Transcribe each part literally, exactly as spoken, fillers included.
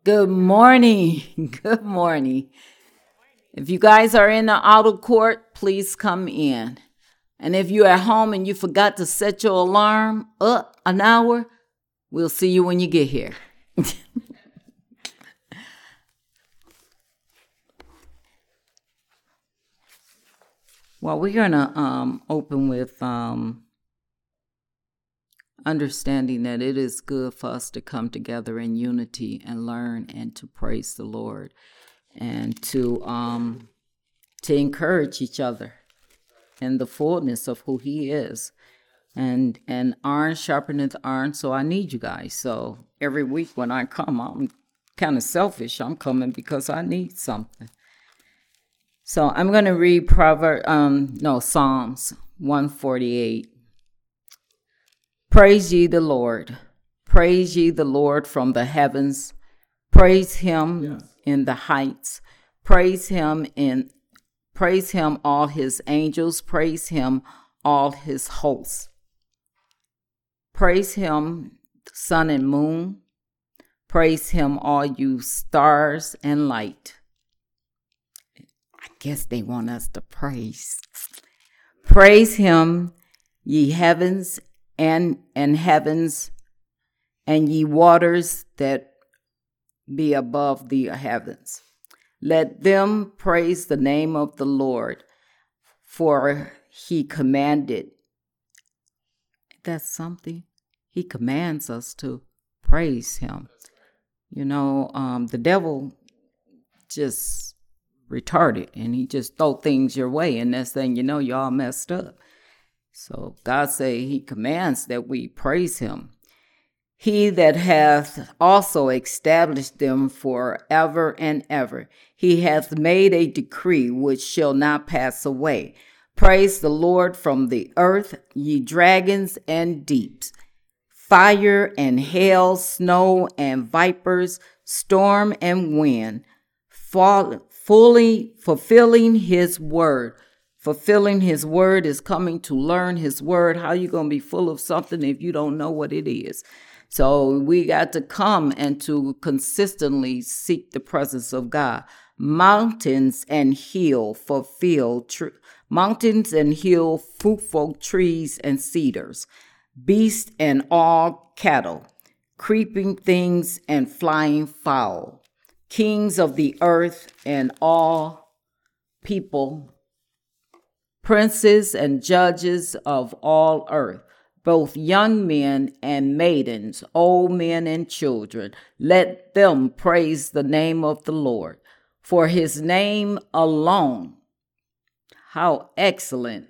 Good morning. Good morning. If you guys are in the outer court, please come in. And if you're at home and you forgot to set your alarm up an hour, we'll see you when you get here. Well, we're going to um, open with um, understanding that it is good for us to come together in unity and learn and to praise the Lord and to um, to encourage each other in the fullness of who He is. And and iron sharpeneth iron, so I need you guys. So every week when I come, I'm kind of selfish. I'm coming because I need something. So I'm going to read Proverbs, um, no, Psalms one forty-eight. Praise ye the Lord. Praise ye the Lord from the heavens. Praise Him yes. in the heights. Praise Him in, praise Him all His angels. Praise Him all His hosts. Praise Him, sun and moon. Praise Him, all you stars and light. I guess they want us to praise. Praise Him, ye heavens and, and heavens, and ye waters that be above the heavens. Let them praise the name of the Lord, for He commanded. That's something. He commands us to praise Him. You know, um, the devil just retarded and he just throw things your way, and next thing you know, you're all messed up. So God say He commands that we praise Him. He that hath also established them forever and ever. He hath made a decree which shall not pass away. Praise the Lord from the earth, ye dragons and deeps, fire and hail, snow and vipers, storm and wind, fall, fully fulfilling His word. Fulfilling His word is coming to learn His word. How you going to be full of something if you don't know what it is? So we got to come and to consistently seek the presence of God. Mountains and hill fulfill tree. Mountains and hill, fruitful trees and cedars, beasts and all cattle, creeping things and flying fowl, kings of the earth and all people, princes and judges of all earth, both young men and maidens, old men and children. Let them praise the name of the Lord, for His name alone. How excellent.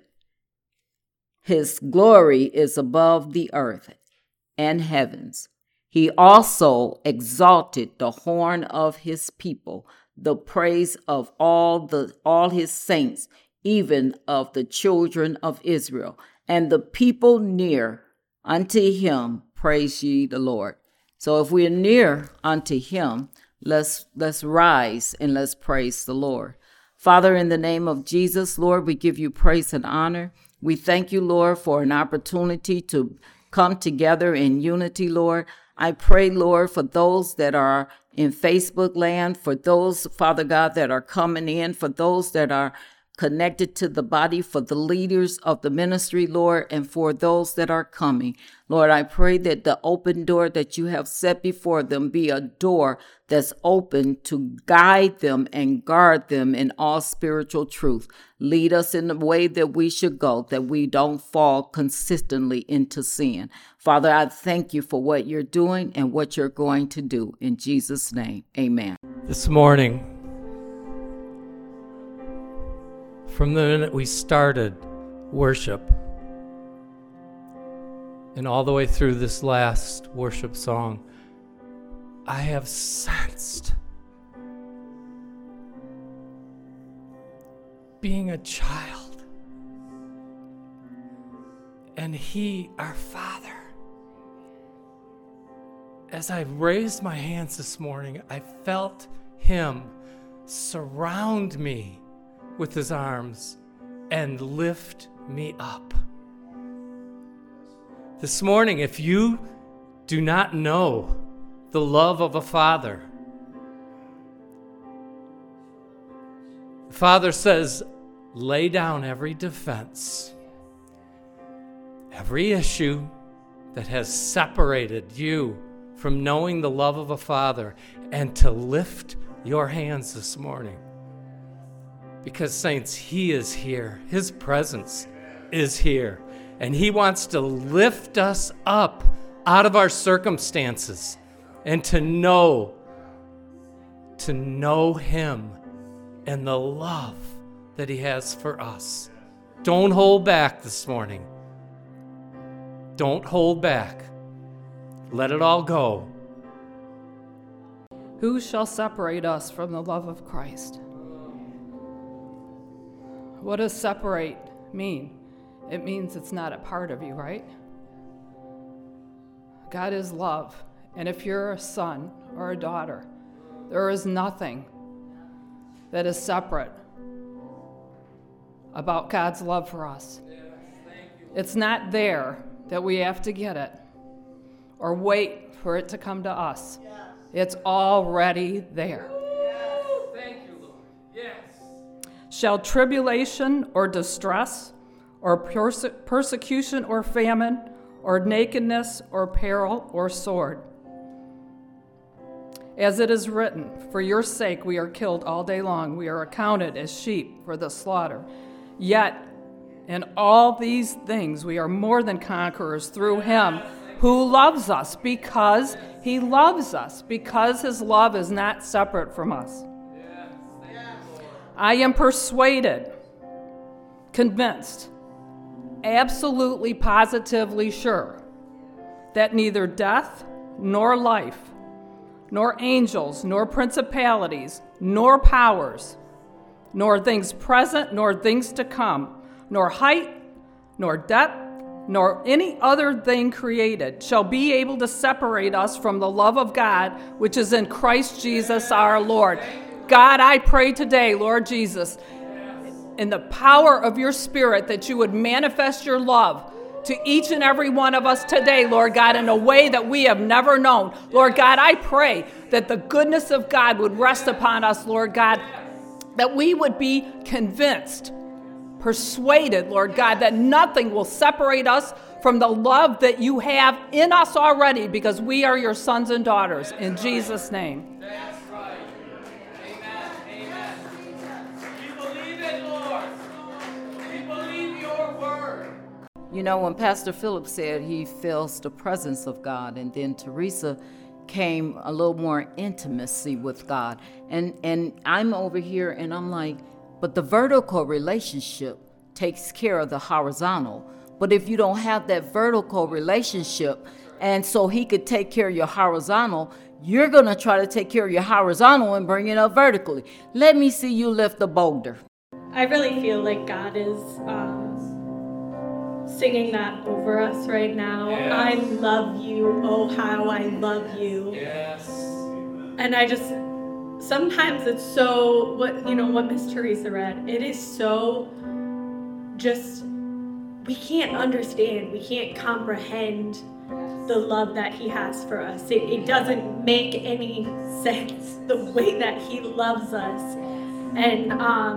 His glory is above the earth and heavens. He also exalted the horn of His people, the praise of all the all His saints, even of the children of Israel. And the people near unto Him, praise ye the Lord. So if we're near unto Him, let's let's rise and let's praise the Lord. Father, in the name of Jesus, Lord, we give you praise and honor. We thank you, Lord, for an opportunity to come together in unity, Lord. I pray, Lord, for those that are in Facebook land, for those, Father God, that are coming in, for those that are connected to the body, for the leaders of the ministry, Lord, and for those that are coming. Lord, I pray that the open door that you have set before them be a door that's open to guide them and guard them in all spiritual truth. Lead us in the way that we should go, that we don't fall consistently into sin. Father, I thank you for what you're doing and what you're going to do. In Jesus' name, amen. This morning, from the minute we started worship and all the way through this last worship song, I have sensed being a child and He, our Father. As I raised my hands this morning, I felt Him surround me with His arms and lift me up. This morning, if you do not know the love of a Father, Father says, lay down every defense, every issue that has separated you from knowing the love of a Father, and to lift your hands this morning. Because, saints, He is here. His presence is here. And He wants to lift us up out of our circumstances and to know, to know Him and the love that He has for us. Don't hold back this morning. Don't hold back. Let it all go. Who shall separate us from the love of Christ? What does separate mean? It means it's not a part of you, right? God is love. And if you're a son or a daughter, there is nothing that is separate about God's love for us. It's not there that we have to get it or wait for it to come to us. It's already there. Thank you, Lord. Yes. Shall tribulation or distress or perse- persecution or famine or nakedness or peril or sword? As it is written, for your sake we are killed all day long. We are accounted as sheep for the slaughter. Yet in all these things we are more than conquerors through Him who loves us, because He loves us, because His love is not separate from us. I am persuaded, convinced, absolutely, positively sure that neither death nor life, nor angels, nor principalities, nor powers, nor things present, nor things to come, nor height, nor depth, nor any other thing created shall be able to separate us from the love of God, which is in Christ Jesus our Lord. God, I pray today, Lord Jesus, in the power of your Spirit, that you would manifest your love to each and every one of us today, Lord God, in a way that we have never known. Lord God, I pray that the goodness of God would rest upon us, Lord God, that we would be convinced, persuaded, Lord God, that nothing will separate us from the love that you have in us already, because we are your sons and daughters. In Jesus' name. That's right. Amen. Amen. We believe it, Lord. We believe your word. You know, when Pastor Philip said he feels the presence of God, and then Teresa came a little more intimacy with God. And, and I'm over here and I'm like, but the vertical relationship takes care of the horizontal. But if you don't have that vertical relationship, and so He could take care of your horizontal, you're going to try to take care of your horizontal and bring it up vertically. Let me see you lift the boulder. I really feel like God is um, singing that over us right now. Yes. I love you. Oh, how I love you. Yes. And I just... Sometimes it's so, what you know, what Miss Teresa read, it is so just, we can't understand, we can't comprehend the love that He has for us. It, it doesn't make any sense, the way that He loves us. And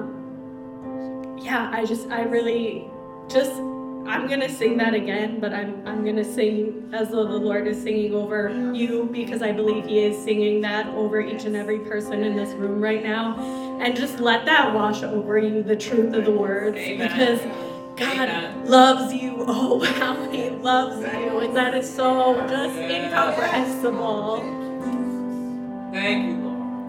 um, yeah, I just, I really just, I'm going to sing that again, but I'm I'm going to sing as though the Lord is singing over you, because I believe He is singing that over each and every person in this room right now. And just let that wash over you, the truth of the words. Amen. Because God Amen. Loves you. Oh, how He loves you. And that is so just incomprehensible. Thank you,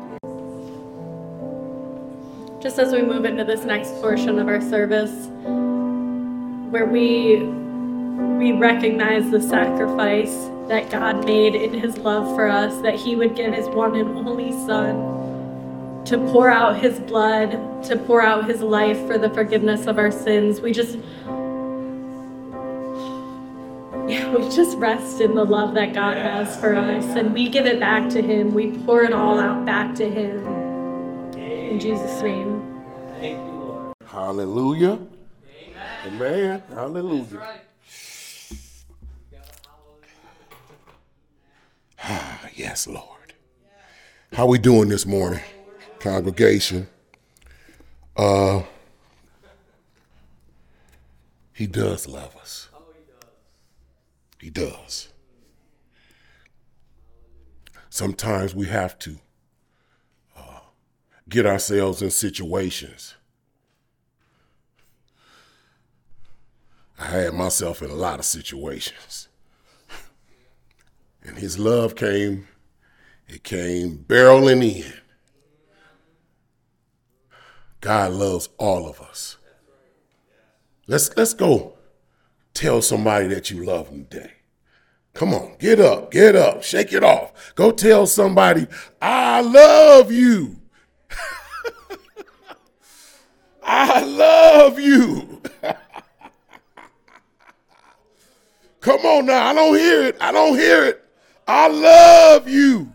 Lord. Just as we move into this next portion of our service, where we we recognize the sacrifice that God made in His love for us, that He would give His one and only Son to pour out His blood, to pour out His life for the forgiveness of our sins. We just, yeah, we just rest in the love that God has for us, and we give it back to Him. We pour it all out back to Him. In Jesus' name. Thank you, Lord. Hallelujah. Amen. Hallelujah. Right. Ah, yes, Lord. How we doing this morning, congregation? Uh, he does love us. Oh, he does. He does. Sometimes we have to uh, get ourselves in situations. I had myself in a lot of situations. And his love came, it came barreling in. God loves all of us. Let's let's go tell somebody that you love them today. Come on, get up, get up, shake it off. Go tell somebody, I love you. I love you. Come on now, I don't hear it. I don't hear it. I love you.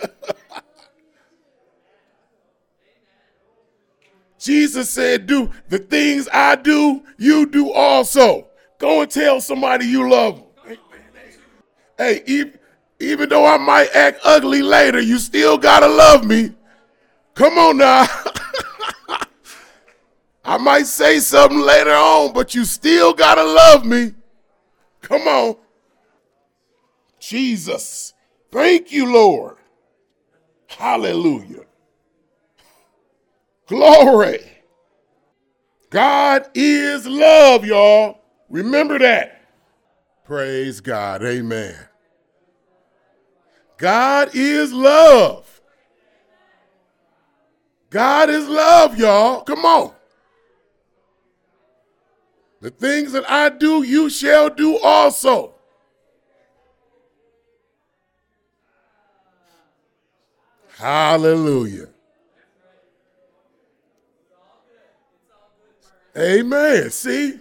Jesus said, do the things I do, you do also. Go and tell somebody you love them. Hey, even, even though I might act ugly later, you still gotta love me. Come on now. I might say something later on, but you still gotta love me. Come on. Jesus. Thank you, Lord. Hallelujah. Glory. God is love, y'all. Remember that. Praise God. Amen. God is love. God is love, y'all. Come on. The things that I do, you shall do also. Hallelujah. Amen. See?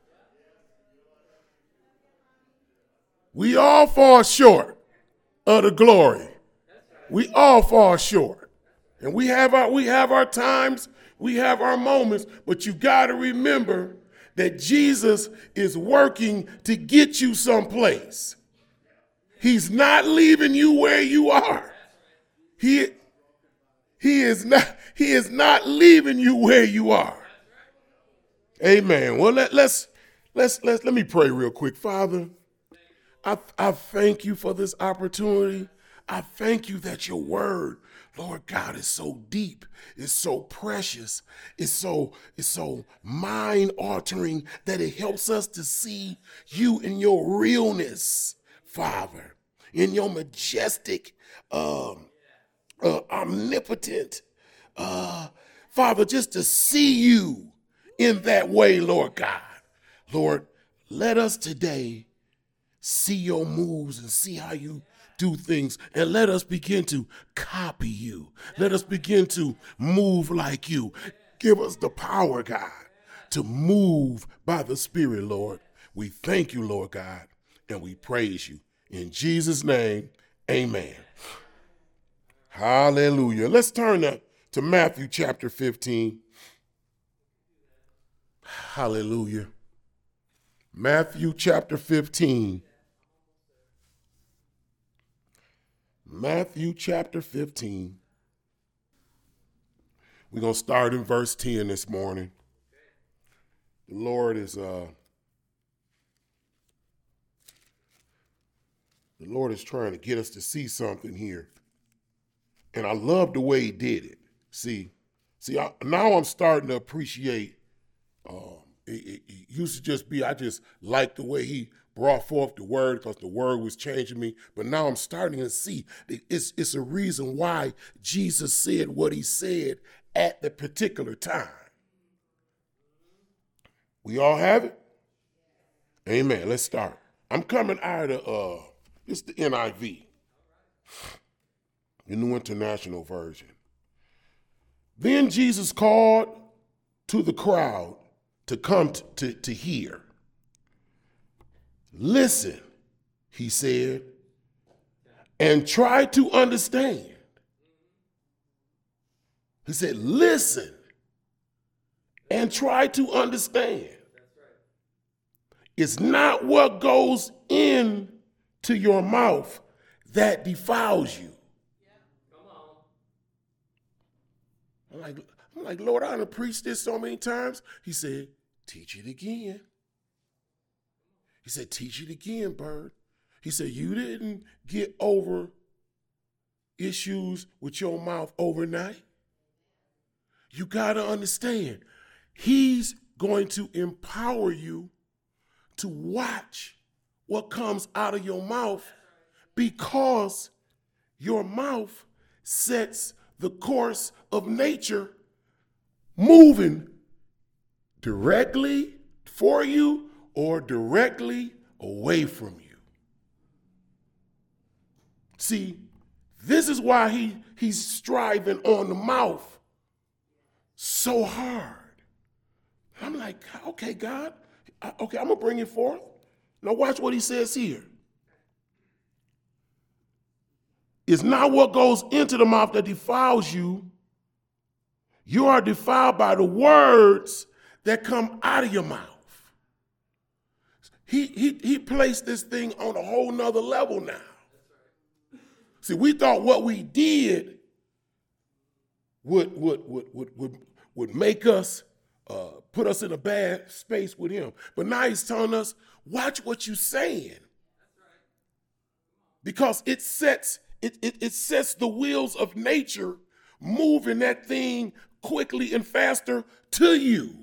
We all fall short of the glory. We all fall short. And we have our we have our times, we have our moments, but you got to remember that Jesus is working to get you someplace. He's not leaving you where you are. He, he is not he is not leaving you where you are. Amen. Well, let, let's let's let's let me pray real quick. Father, I I thank you for this opportunity. I thank you that your word, Lord God, is so deep, it's so precious, it's so it's so mind-altering that it helps us to see you in your realness, Father, in your majestic, um, uh, omnipotent, uh, Father, just to see you in that way, Lord God. Lord, let us today see your moves and see how you do things, and let us begin to copy you. Let us begin to move like you. Give us the power, God, to move by the Spirit, Lord. We thank you, Lord God, and we praise you. In Jesus' name, amen. Hallelujah. Let's turn to, to Matthew chapter fifteen. Hallelujah. Matthew chapter fifteen. Matthew chapter fifteen. We're going to start in verse ten this morning. The Lord is uh the Lord is trying to get us to see something here. And I love the way he did it. See, see, I, now I'm starting to appreciate um it, it, it used to just be I just liked the way he brought forth the word because the word was changing me. But now I'm starting to see that it's, it's a reason why Jesus said what he said at the particular time. We all have it? Amen. Let's start. I'm coming out of, uh, it's the N I V, the New International Version. Then Jesus called to the crowd to come t- to, to hear. Listen, he said, and try to understand. He said, listen and try to understand. It's not what goes into your mouth that defiles you. I'm like, I'm like, Lord, I done preached this so many times. He said, teach it again. He said, teach it again, Bird. He said, you didn't get over issues with your mouth overnight. You got to understand, he's going to empower you to watch what comes out of your mouth, because your mouth sets the course of nature moving directly for you or directly away from you. See, this is why he, he's striving on the mouth so hard. I'm like, okay, God, okay, I'm going to bring it forth. Now watch what he says here. It's not what goes into the mouth that defiles you. You are defiled by the words that come out of your mouth. He, he, he placed this thing on a whole nother level now. See, we thought what we did would, would, would, would, would, would make us, uh, put us in a bad space with him. But now he's telling us, watch what you're saying. Because it sets, it, it, it sets the wheels of nature moving that thing quickly and faster to you.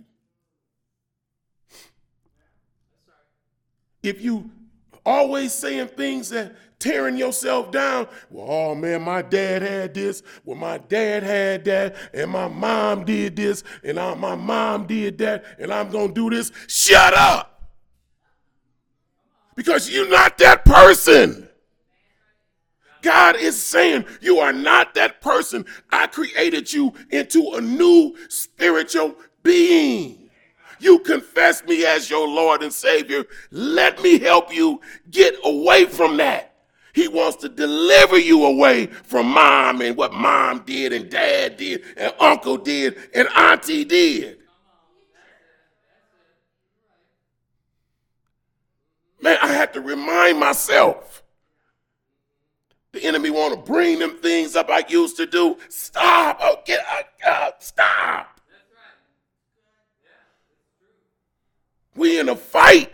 If you always saying things that tearing yourself down, well, oh man, my dad had this, well, my dad had that, and my mom did this, and I, my mom did that, and I'm going to do this. Shut up! Because you're not that person. God is saying you are not that person. I created you into a new spiritual being. You confess me as your Lord and Savior. Let me help you get away from that. He wants to deliver you away from mom and what mom did and dad did and uncle did and auntie did. Man, I had to remind myself. The enemy want to bring them things up I used to do. Stop. Oh, get uh, stop. We in a fight.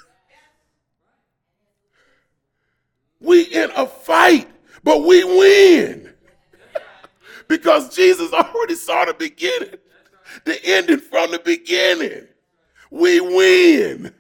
We in a fight, but we win. Because Jesus already saw the beginning, the ending from the beginning. We win.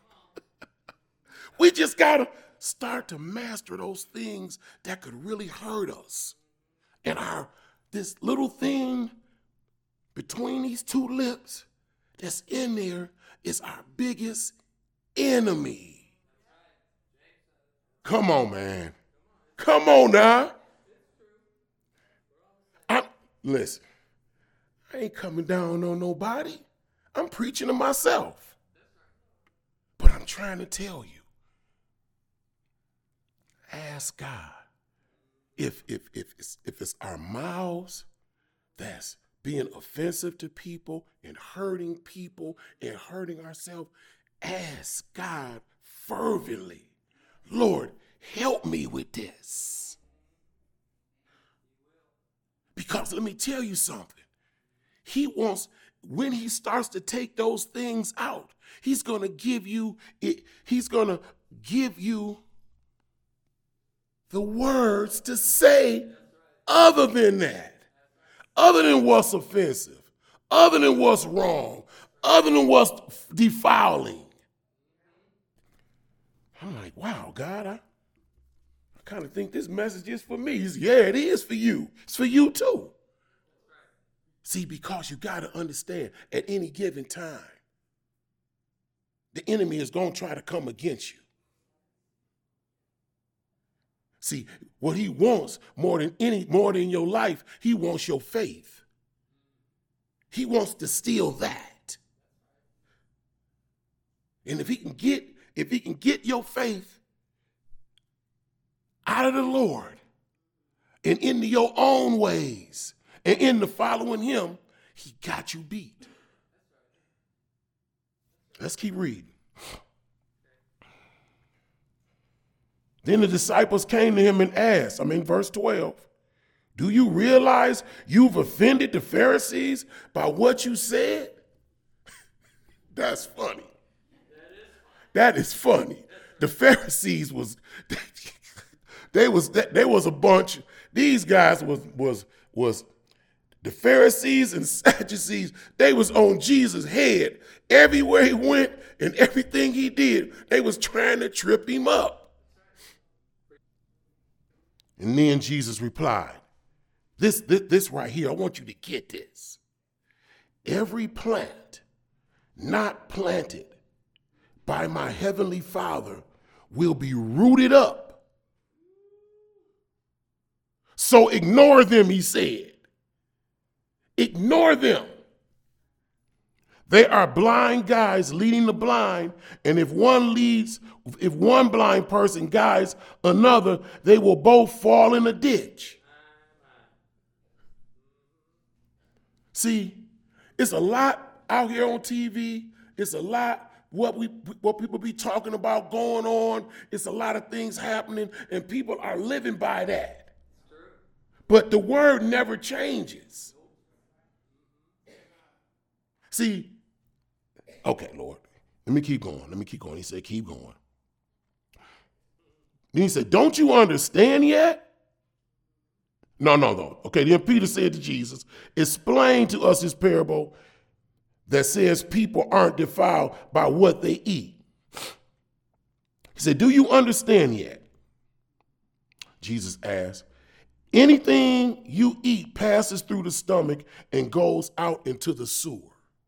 We just got to start to master those things that could really hurt us. And our this little thing between these two lips that's in there is our biggest enemy. Come on, man. Come on now. I'm, listen, I ain't coming down on nobody. I'm preaching to myself. But I'm trying to tell you, ask God if, if, if, it's, if it's our mouths that's being offensive to people and hurting people and hurting ourselves, ask God fervently, Lord, help me with this. Because let me tell you something. He wants, when he starts to take those things out, he's going to give you, it, he's going to give you the words to say other than that. Other than what's offensive, other than what's wrong, other than what's defiling. I'm like, wow, God, I, I kind of think this message is for me. He's, yeah, it is for you. It's for you too. See, because you got to understand, at any given time, the enemy is going to try to come against you. See, what he wants more than any, more than your life, he wants your faith. He wants to steal that. And if he can get, if he can get your faith out of the Lord and into your own ways and into following him, he got you beat. Let's keep reading. Then the disciples came to him and asked, I mean, verse twelve, Do you realize you've offended the Pharisees by what you said? That's funny. That is funny. The Pharisees was, they was, they was a bunch, these guys was, was, was, the Pharisees and Sadducees, they was on Jesus' head. Everywhere he went and everything he did, they was trying to trip him up. And then Jesus replied, this, this, this right here, I want you to get this. Every plant not planted by my heavenly Father will be rooted up. So ignore them, he said. Ignore them. They are blind guides leading the blind, and if one leads, if one blind person guides another, they will both fall in a ditch. See, it's a lot out here on T V. It's a lot what we what people be talking about going on. It's a lot of things happening, and people are living by that. But the word never changes. See, okay, Lord, let me keep going. Let me keep going. He said, keep going. Then he said, don't you understand yet? No, no, no. Okay, then Peter said to Jesus, explain to us this parable that says people aren't defiled by what they eat. He said, do you understand yet? Jesus asked, anything you eat passes through the stomach and goes out into the sewer.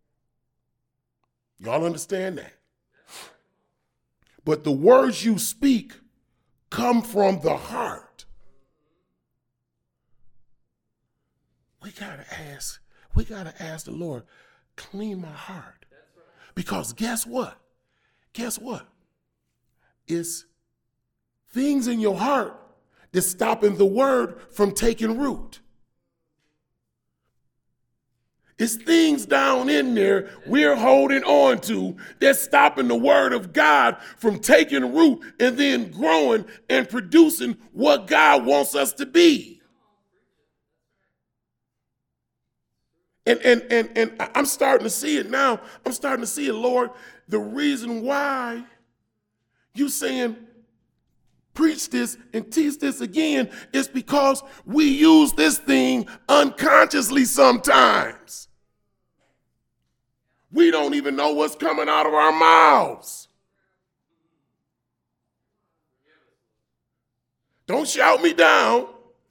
Y'all understand that? But the words you speak come from the heart. We gotta ask, we gotta ask the Lord, clean my heart. Because guess what? Guess what? It's things in your heart that's stopping the word from taking root. It's things down in there we're holding on to that's stopping the word of God from taking root and then growing and producing what God wants us to be. And, and, and, and I'm starting to see it now. I'm starting to see it, Lord. The reason why you saying preach this and teach this again is because we use this thing unconsciously sometimes. We don't even know what's coming out of our mouths. Don't shout me down.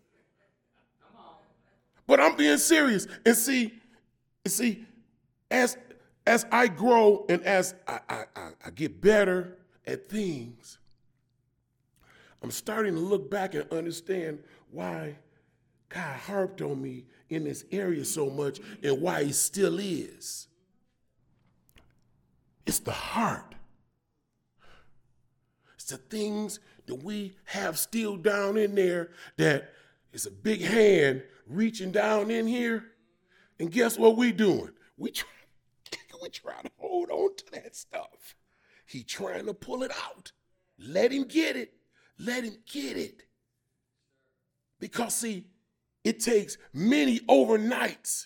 But I'm being serious. And see, see, as as I grow and as I, I, I get better at things, I'm starting to look back and understand why God harped on me in this area so much and why he still is. It's the heart. It's the things that we have still down in there that it's a big hand reaching down in here. And guess what we doing? We try, we trying to hold on to that stuff. He trying to pull it out. Let him get it. Let him get it. Because see, it takes many overnights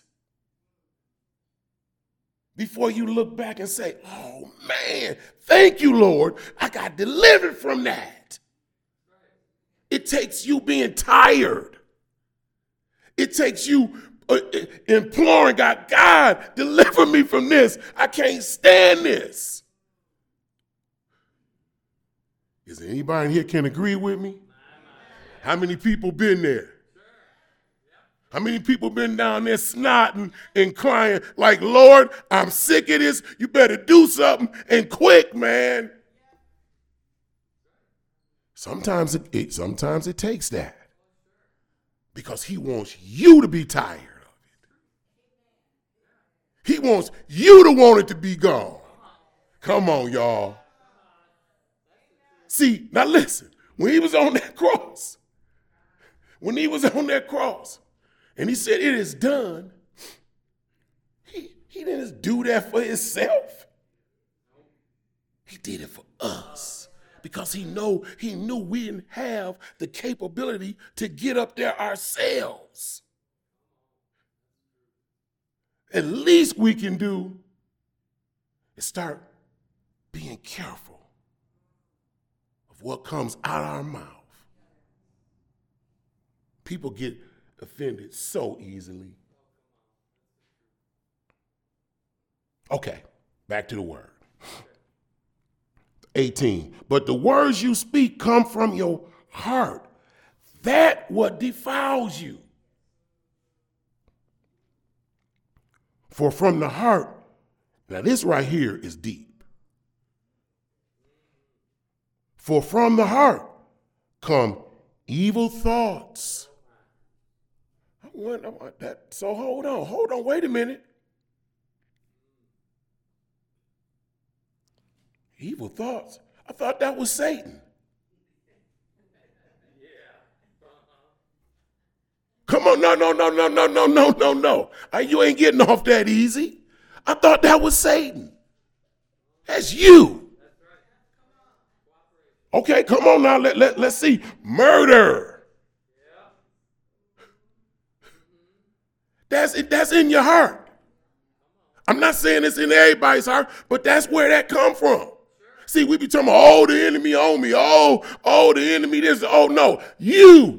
before you look back and say, oh man, thank you, Lord. I got delivered from that. It takes you being tired. It takes you uh, imploring God, God, deliver me from this. I can't stand this. Is there anybody in here can agree with me? How many people been there? How many people been down there snotting and crying like, Lord, I'm sick of this. You better do something and quick, man. Sometimes it, it sometimes it takes that because he wants you to be tired of it. He wants you to want it to be gone. Come on, y'all. See, now listen, when he was on that cross, when he was on that cross, and he said, it is done. He, he didn't do that for himself. He did it for us because he know he knew we didn't have the capability to get up there ourselves. At least we can do is start being careful of what comes out of our mouth. People get offended so easily. Okay, back to the word. eighteen, but the words you speak come from your heart. That what defiles you. For from the heart, now this right here is deep. For from the heart come evil thoughts. I want, I want that. So hold on, hold on, wait a minute. Evil thoughts? I thought that was Satan. Come on, no, no, no, no, no, no, no, no, no. Uh, you ain't getting off that easy. I thought that was Satan. That's you. Okay, come on now. Let, let, let's see. Murder. That's, that's in your heart. I'm not saying it's in everybody's heart, but that's where that come from. See, we be talking about, oh, the enemy on me. Oh, oh, the enemy this. Oh, no. You.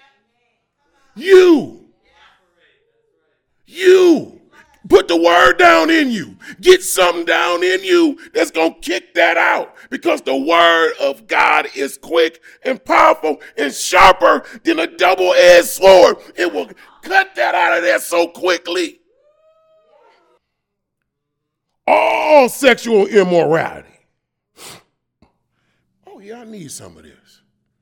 You. You. Put the word down in you. Get something down in you that's going to kick that out. Because the word of God is quick and powerful and sharper than a double-edged sword. It will cut that out of there so quickly. All sexual immorality. Oh, yeah, I need some of this.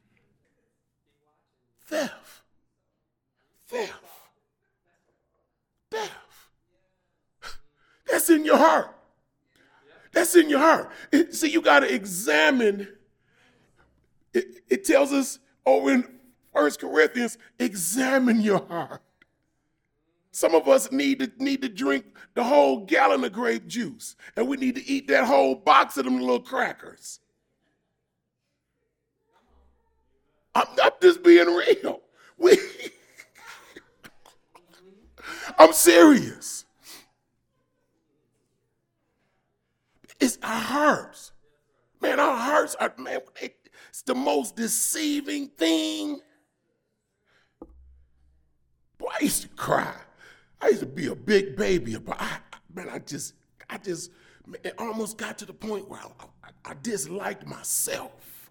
Theft. Theft. Theft. That's in your heart. That's in your heart. It, see, you got to examine. It, it tells us over in First Corinthians, examine your heart. Some of us need to need to drink the whole gallon of grape juice, and we need to eat that whole box of them little crackers. I'm not just being real. We, I'm serious. It's our hearts. Man, our hearts are, man, it's the most deceiving thing. Boy, I used to cry. I used to be a big baby, but I, man, I just, I just, man, it almost got to the point where I, I, I disliked myself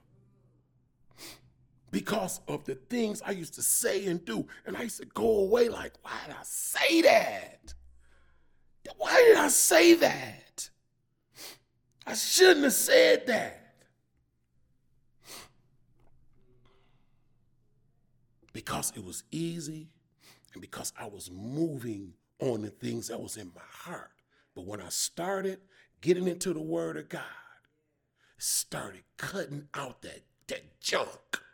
because of the things I used to say and do. And I used to go away like, why did I say that? Why did I say that? I shouldn't have said that. Because it was easy and because I was moving on the things that was in my heart. But when I started getting into the word of God, it started cutting out that, that junk.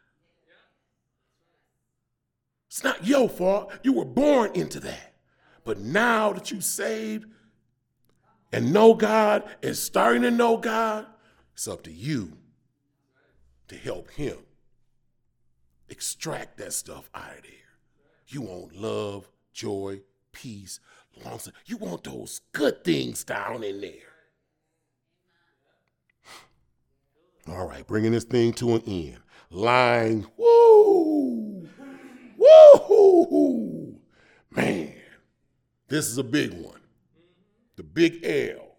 It's not your fault. You were born into that. But now that you saved and know God and starting to know God, it's up to you to help him extract that stuff out of there. You want love, joy, peace, long. You want those good things down in there. All right, bringing this thing to an end. Lying, woo, woo, man, this is a big one. The big L.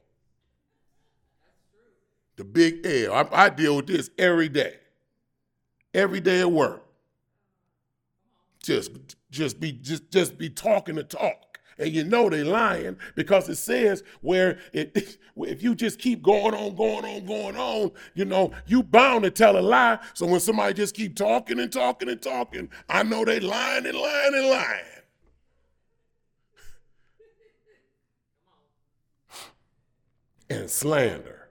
The big L. I, I deal with this every day. Every day at work. Just, just be, just, just be talking the talk, and you know they lying because it says where it, if you just keep going on, going on, going on, you know you bound to tell a lie. So when somebody just keep talking and talking and talking, I know they lying and lying and lying. And slander.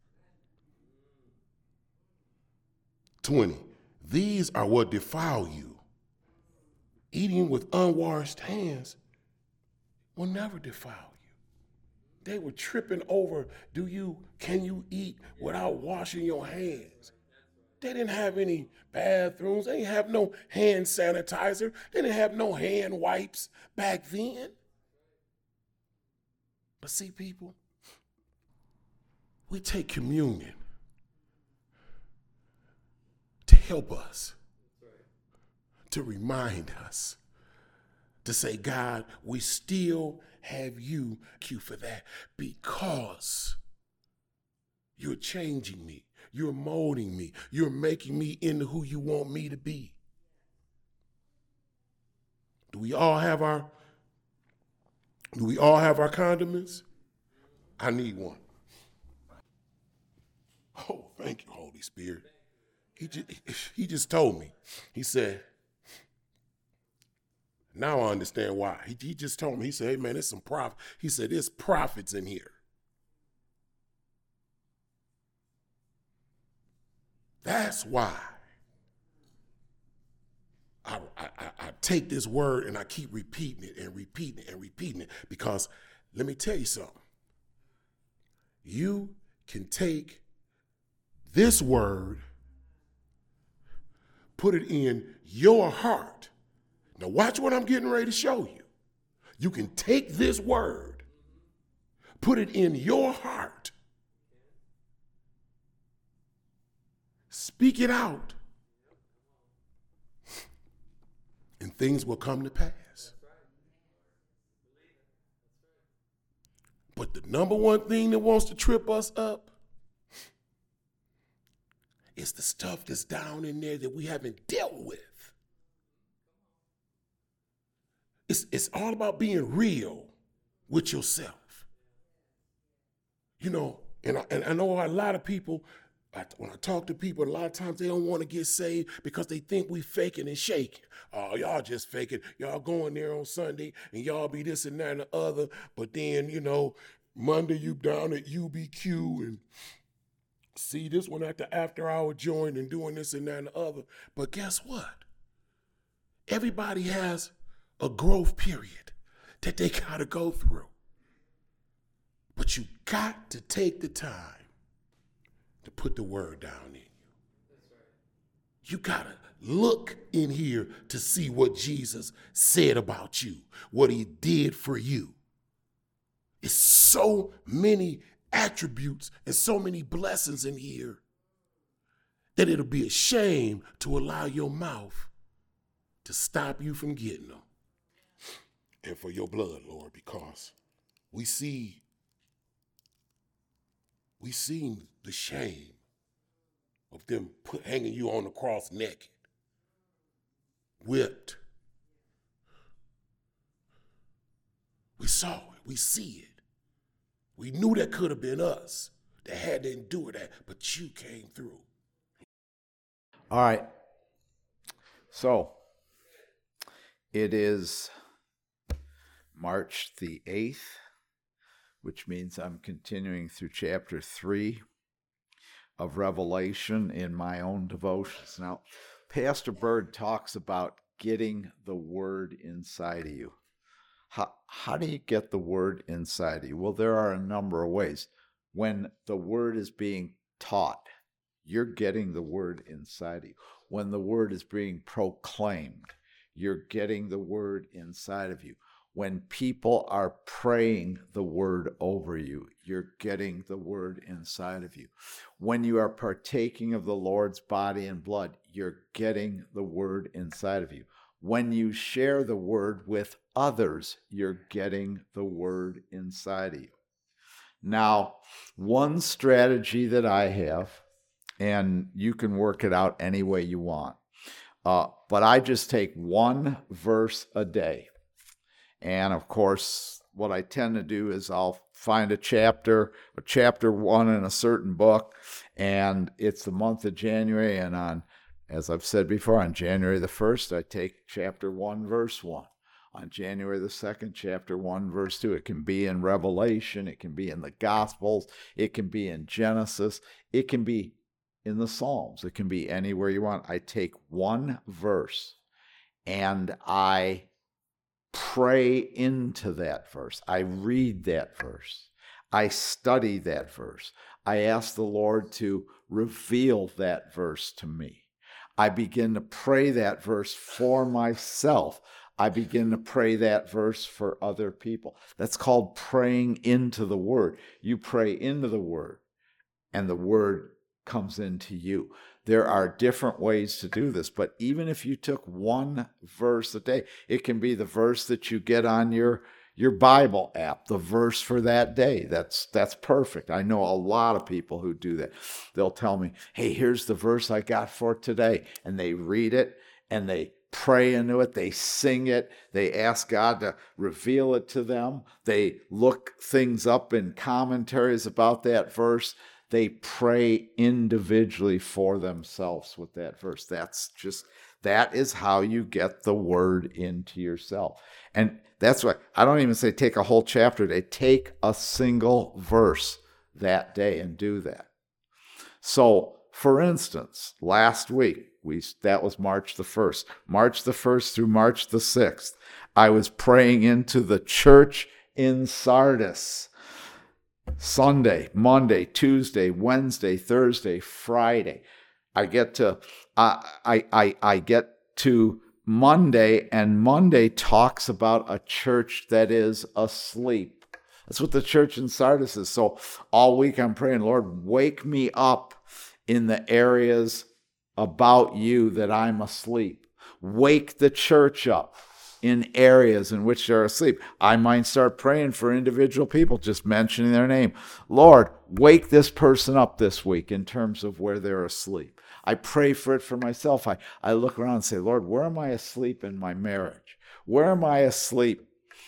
twenty. These are what defile you. Eating with unwashed hands will never defile you. They were tripping over, do you, can you eat without washing your hands? They didn't have any bathrooms. They didn't have no hand sanitizer. They didn't have no hand wipes back then. But see, people, we take communion to help us, to remind us, to say, God, we still have you. Thank you for that, because you're changing me. You're molding me. You're making me into who you want me to be. Do we all have our, do we all have our condiments? I need one. Oh, thank you, Holy Spirit. He just, he just told me. He said, now I understand why. He, he just told me. He said, hey, man, there's some prof. He said, there's prophets in here. That's why I, I, I take this word and I keep repeating it and repeating it and repeating it, because let me tell you something. You can take this word, put it in your heart. Now watch what I'm getting ready to show you. You can take this word, put it in your heart, speak it out, and things will come to pass. But the number one thing that wants to trip us up is the stuff that's down in there that we haven't dealt with. It's, it's all about being real with yourself. You know, and I, and I know a lot of people, I, when I talk to people, a lot of times they don't want to get saved because they think we faking and shaking. Oh, y'all just faking. Y'all going there on Sunday and y'all be this and that and the other. But then, you know, Monday you down at U B Q and see this one at the after hour joint and doing this and that and the other. But guess what? Everybody has a growth period that they got to go through. But you got to take the time to put the word down in you. You got to look in here to see what Jesus said about you, what he did for you. It's so many attributes and so many blessings in here that it'll be a shame to allow your mouth to stop you from getting them. And for your blood, Lord, because we see, we seen the shame of them put, hanging you on the cross naked, whipped. We saw it. We see it. We knew that could have been us that had to endure that, but you came through. All right. So it is March the eighth, which means I'm continuing through chapter three of Revelation in my own devotions. Now, Pastor Bird talks about getting the word inside of you. How, how do you get the word inside of you? Well, there are a number of ways. When the word is being taught, you're getting the word inside of you. When the word is being proclaimed, you're getting the word inside of you. When people are praying the word over you, you're getting the word inside of you. When you are partaking of the Lord's body and blood, you're getting the word inside of you. When you share the word with others, you're getting the word inside of you. Now, one strategy that I have, and you can work it out any way you want, uh, but I just take one verse a day. And of course, what I tend to do is I'll find a chapter, a chapter one in a certain book, and it's the month of January, and on, as I've said before, on January the first, I take chapter one, verse one. On January the second, chapter one, verse two. It can be in Revelation, it can be in the Gospels, it can be in Genesis, it can be in the Psalms, it can be anywhere you want. I take one verse and I pray into that verse. I read that verse. I study that verse. I ask the Lord to reveal that verse to me. I begin to pray that verse for myself. I begin to pray that verse for other people. That's called praying into the Word. You pray into the Word, and the Word comes into you. There are different ways to do this, but even if you took one verse a day, it can be the verse that you get on your, your Bible app, the verse for that day. That's, that's perfect. I know a lot of people who do that. They'll tell me, hey, here's the verse I got for today. And they read it, and they pray into it, they sing it, they ask God to reveal it to them, they look things up in commentaries about that verse, they pray individually for themselves with that verse. That's just, that is how you get the Word into yourself. And that's why I don't even say take a whole chapter a day, take a single verse that day and do that. So, for instance, last week, We, that was March the first. March the first through March the sixth, I was praying into the church in Sardis. Sunday, Monday, Tuesday, Wednesday, Thursday, Friday. I get to I I I, I get to Monday, and Monday talks about a church that is asleep. That's what the church in Sardis is. So all week I'm praying, Lord, wake me up in the areas about you that I'm asleep. Wake the church up in areas in which they're asleep. I might start praying for individual people, just mentioning their name. Lord, wake this person up this week in terms of where they're asleep. I pray for it for myself. I, I look around and say, Lord, where am I asleep in my marriage? Where am I asleep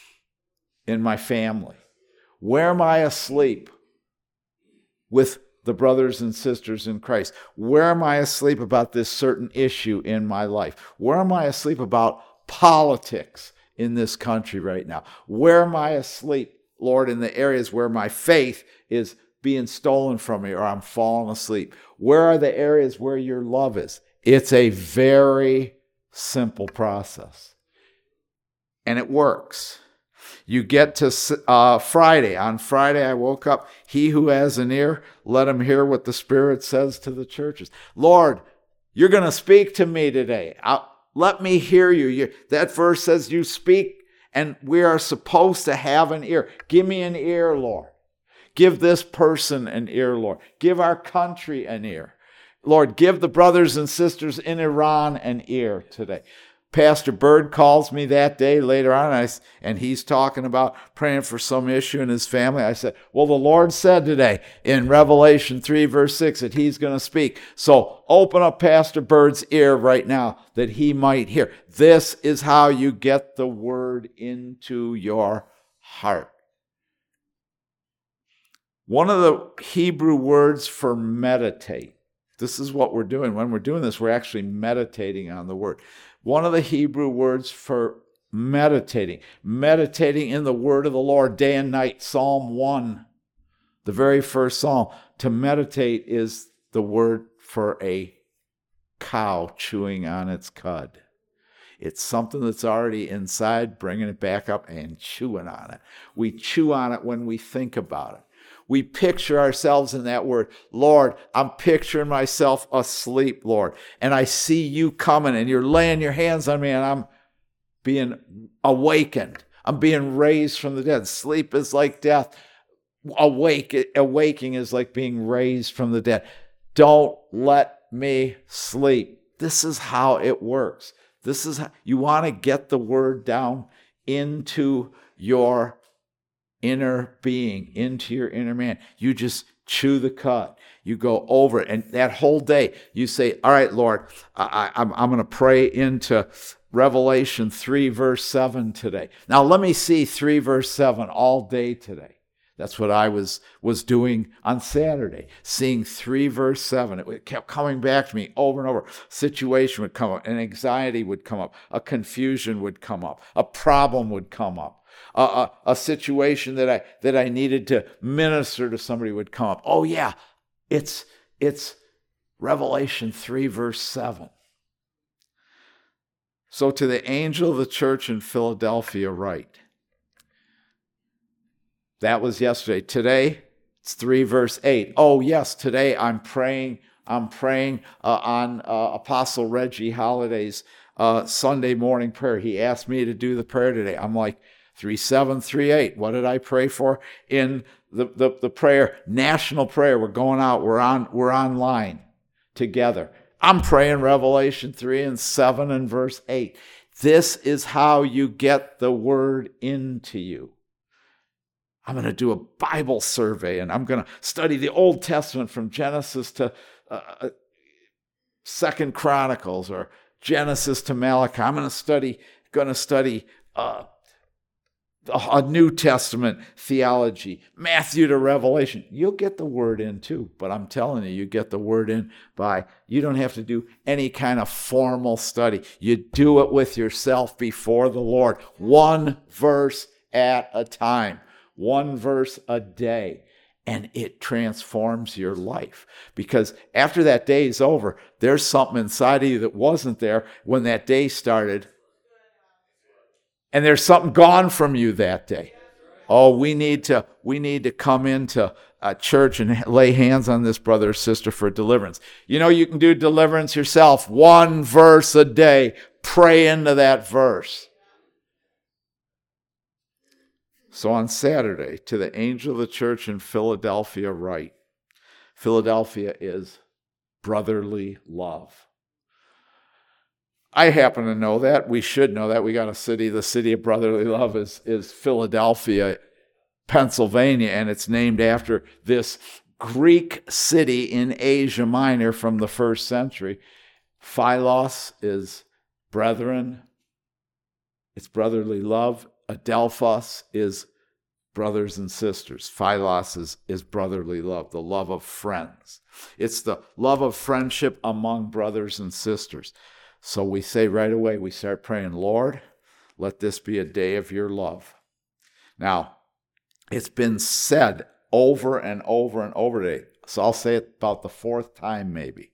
in my family? Where am I asleep with the brothers and sisters in Christ? Where am I asleep about this certain issue in my life? Where am I asleep about politics in this country right now? Where am I asleep, Lord, in the areas where my faith is being stolen from me or I'm falling asleep? Where are the areas where your love is? It's a very simple process, and it works. You get to uh, Friday. On Friday, I woke up. He who has an ear, let him hear what the Spirit says to the churches. Lord, you're going to speak to me today. I'll, let me hear you. you. That verse says you speak, and we are supposed to have an ear. Give me an ear, Lord. Give this person an ear, Lord. Give our country an ear. Lord, give the brothers and sisters in Iran an ear today. Pastor Bird calls me that day later on, and, I, and he's talking about praying for some issue in his family. I said, well, the Lord said today in Revelation three, verse six, that he's going to speak. So open up Pastor Bird's ear right now that he might hear. This is how you get the word into your heart. One of the Hebrew words for meditate, this is what we're doing. When we're doing this, we're actually meditating on the word. One of the Hebrew words for meditating, meditating in the word of the Lord day and night, Psalm one, the very first psalm. To meditate is the word for a cow chewing on its cud. It's something that's already inside, bringing it back up and chewing on it. We chew on it when we think about it. We picture ourselves in that word. Lord, I'm picturing myself asleep, Lord. And I see you coming and you're laying your hands on me and I'm being awakened. I'm being raised from the dead. Sleep is like death. Awake, awaking is like being raised from the dead. Don't let me sleep. This is how it works. This is how you want to get the word down into your inner being, into your inner man. You just chew the cud. You go over it. And that whole day, you say, all right, Lord, I, I'm, I'm going to pray into Revelation three, verse seven today. Now, let me see three, verse seven all day today. That's what I was, was doing on Saturday, seeing three, verse seven. It kept coming back to me over and over. Situation would come up, an anxiety would come up, a confusion would come up, a problem would come up. A, a, a situation that I that I needed to minister to somebody would come up. Oh yeah, it's it's Revelation three, verse seven. So to the angel of the church in Philadelphia write. That was yesterday. Today, three, verse eight. Oh, yes, today I'm praying. I'm praying uh, on uh, Apostle Reggie Holiday's uh, Sunday morning prayer. He asked me to do the prayer today. I'm like, three seven three eight. What did I pray for in the, the, the prayer? National prayer. We're going out. We're on, we're online together. I'm praying Revelation three and seven and verse eight. This is how you get the word into you. I'm going to do a Bible survey, and I'm going to study the Old Testament from Genesis to uh, Second Chronicles, or Genesis to Malachi. I'm going to study, going to study uh, a New Testament theology, Matthew to Revelation. You'll get the word in too, but I'm telling you, you get the word in by, you don't have to do any kind of formal study. You do it with yourself before the Lord, one verse at a time, one verse a day, and it transforms your life. Because after that day is over, there's something inside of you that wasn't there when that day started. And there's something gone from you that day. Oh, we need to we need to come into a church and lay hands on this brother or sister for deliverance. You know, you can do deliverance yourself. One verse a day. Pray into that verse. So on Saturday, to the angel of the church in Philadelphia, write, Philadelphia is brotherly love. I happen to know that. We should know that. We got a city. The city of brotherly love is, is Philadelphia, Pennsylvania, and it's named after this Greek city in Asia Minor from the first century. Philos is brethren. It's brotherly love. Adelphos is brothers and sisters. Philos is, is brotherly love, the love of friends. It's the love of friendship among brothers and sisters. So we say right away, we start praying, Lord, let this be a day of your love. Now, it's been said over and over and over today, so I'll say it about the fourth time maybe.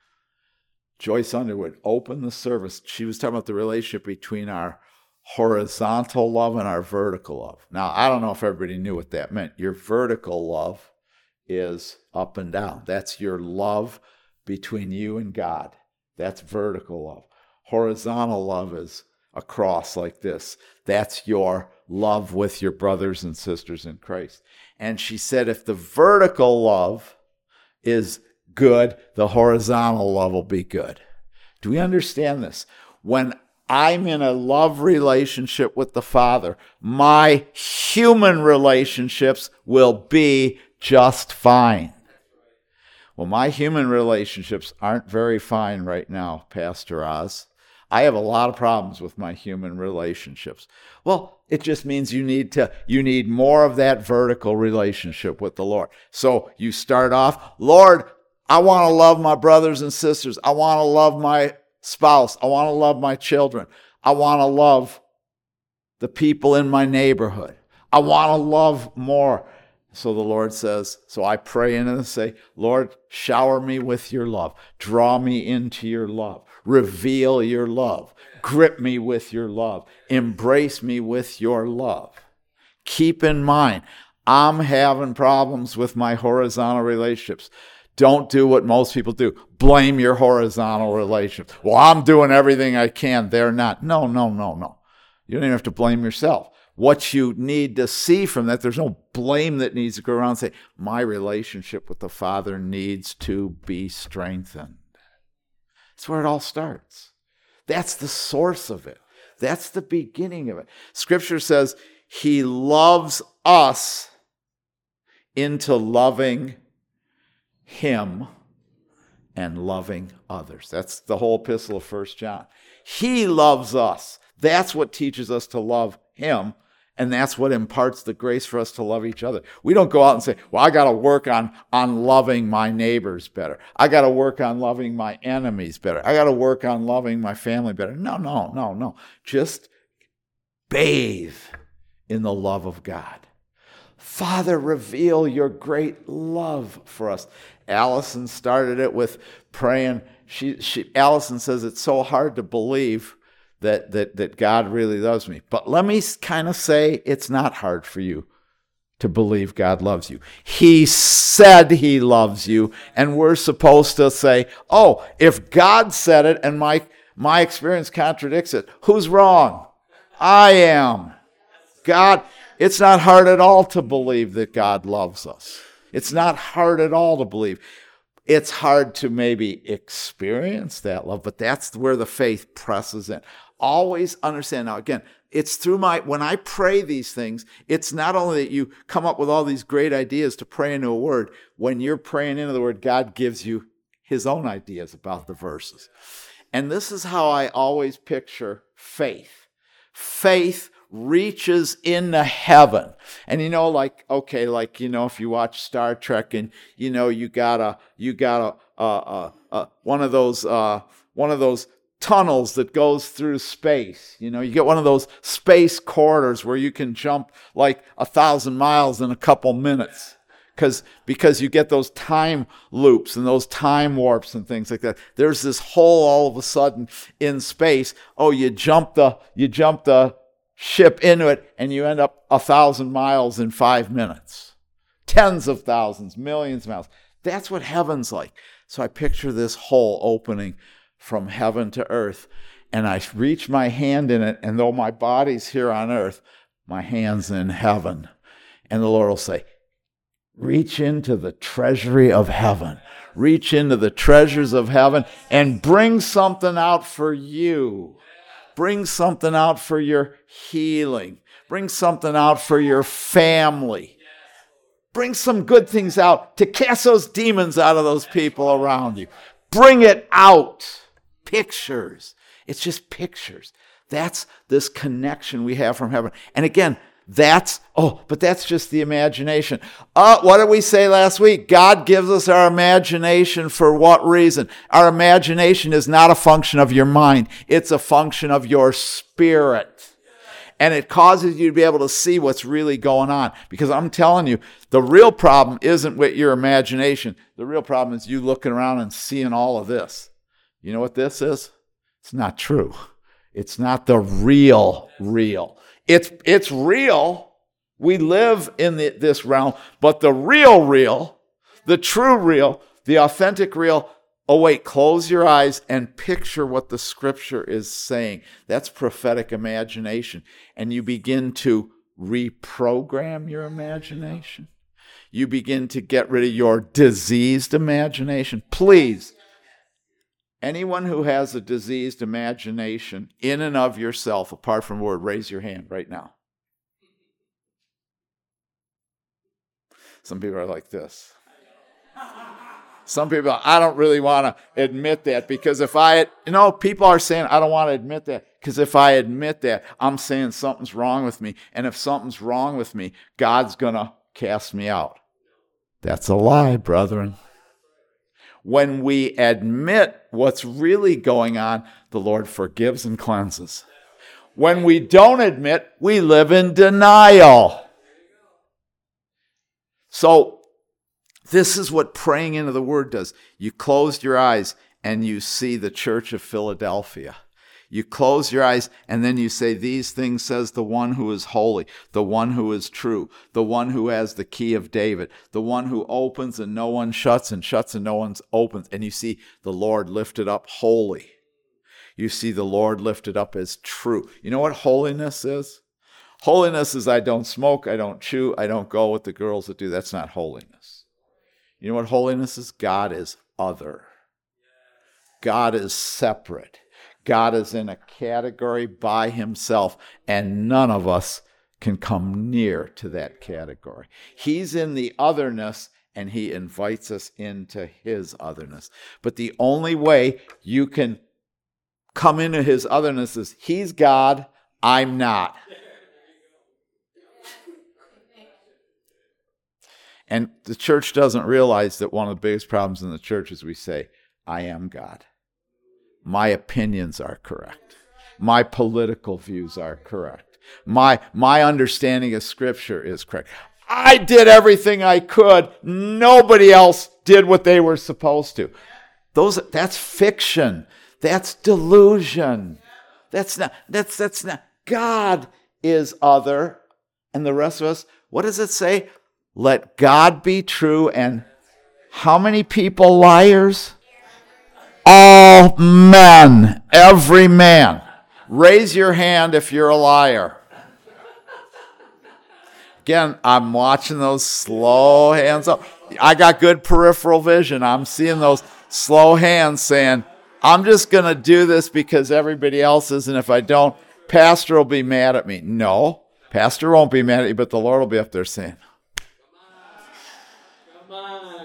Joyce Underwood opened the service. She was talking about the relationship between our horizontal love and our vertical love. Now, I don't know if everybody knew what that meant. Your vertical love is up and down. That's your love between you and God. That's vertical love. Horizontal love is across like this. That's your love with your brothers and sisters in Christ. And she said if the vertical love is good, the horizontal love will be good. Do we understand this? When I'm in a love relationship with the Father, my human relationships will be just fine. Well, my human relationships aren't very fine right now, Pastor Oz. I have a lot of problems with my human relationships. Well, it just means you need to, you need more of that vertical relationship with the Lord. So you start off, Lord, I want to love my brothers and sisters. I want to love my spouse. I want to love my children. I want to love the people in my neighborhood. I want to love more. So the Lord says, so I pray in and say, Lord, shower me with your love. Draw me into your love. Reveal your love. Grip me with your love. Embrace me with your love. Keep in mind, I'm having problems with my horizontal relationships. Don't do what most people do. Blame your horizontal relationships. Well, I'm doing everything I can. They're not. No, no, no, no. You don't even have to blame yourself. What you need to see from that, there's no blame that needs to go around and say, my relationship with the Father needs to be strengthened. That's where it all starts. That's the source of it. That's the beginning of it. Scripture says he loves us into loving him and loving others. That's the whole epistle of First John. He loves us. That's what teaches us to love him, and that's what imparts the grace for us to love each other. We don't go out and say, well, I got to work on, on loving my neighbors better. I got to work on loving my enemies better. I got to work on loving my family better. No, no, no, no. Just bathe in the love of God. Father, reveal your great love for us. Allison started it with praying. She, she, Allison says it's so hard to believe that, that, that God really loves me. But let me kind of say it's not hard for you to believe God loves you. He said he loves you, and we're supposed to say, oh, if God said it and my, my experience contradicts it, who's wrong? I am. God, it's not hard at all to believe that God loves us. It's not hard at all to believe. It's hard to maybe experience that love, but that's where the faith presses in. Always understand. Now, again, it's through my, when I pray these things, it's not only that you come up with all these great ideas to pray into a word. When you're praying into the word, God gives you his own ideas about the verses. And this is how I always picture faith. Faith reaches into heaven. And you know, like, okay, like, you know, if you watch Star Trek and, you know, you got a, you got a, uh, uh, uh, one of those, uh, one of those tunnels that goes through space. You know, you get one of those space corridors where you can jump like a thousand miles in a couple minutes. Because because you get those time loops and those time warps and things like that. There's this hole all of a sudden in space. Oh, you jump the you jump the ship into it, and you end up a thousand miles in five minutes. Tens of thousands, millions of miles. That's what heaven's like. So I picture this hole opening from heaven to earth, and I reach my hand in it, and though my body's here on earth, my hand's in heaven. And the Lord will say, reach into the treasury of heaven. Reach into the treasures of heaven and bring something out for you. Bring something out for your healing. Bring something out for your family. Bring some good things out to cast those demons out of those people around you. Bring it out. Pictures. It's just pictures. That's this connection we have from heaven. And again, that's, oh, but that's just the imagination. Uh, what did we say last week? God gives us our imagination for what reason? Our imagination is not a function of your mind. It's a function of your spirit. And it causes you to be able to see what's really going on. Because I'm telling you, the real problem isn't with your imagination. The real problem is you looking around and seeing all of this. You know what this is? It's not true. It's not the real, real. It's it's real. We live in the, this realm, but the real real, the true real, the authentic real, oh wait, close your eyes and picture what the scripture is saying. That's prophetic imagination. And you begin to reprogram your imagination. You begin to get rid of your diseased imagination. Please, anyone who has a diseased imagination in and of yourself, apart from word, raise your hand right now. Some people are like this. Some people, I don't really want to admit that because if I, you know, people are saying, I don't want to admit that because if I admit that, I'm saying something's wrong with me. And if something's wrong with me, God's going to cast me out. That's a lie, brethren. When we admit what's really going on, the Lord forgives and cleanses. When we don't admit, we live in denial. So, this is what praying into the Word does. You close your eyes and you see the Church of Philadelphia. You close your eyes and then you say, these things says the one who is holy, the one who is true, the one who has the key of David, the one who opens and no one shuts and shuts and no one opens. And you see the Lord lifted up holy. You see the Lord lifted up as true. You know what holiness is? Holiness is I don't smoke, I don't chew, I don't go with the girls that do. That's not holiness. You know what holiness is? God is other. God is separate. God is in a category by himself, and none of us can come near to that category. He's in the otherness, and he invites us into his otherness. But the only way you can come into his otherness is he's God, I'm not. And the church doesn't realize that one of the biggest problems in the church is we say, I am God. My opinions are correct. My political views are correct. My, my understanding of Scripture is correct. I did everything I could. Nobody else did what they were supposed to. Those, that's fiction. That's delusion. That's not, that's, that's not. God is other, And the rest of us, what does it say? Let God be true and how many people liars? All men, every man. Raise your hand if you're a liar. Again, I'm watching those slow hands up. I got good peripheral vision. I'm seeing those slow hands saying, I'm just going to do this because everybody else is, and if I don't, Pastor will be mad at me. No, Pastor won't be mad at you, but the Lord will be up there saying, Come on.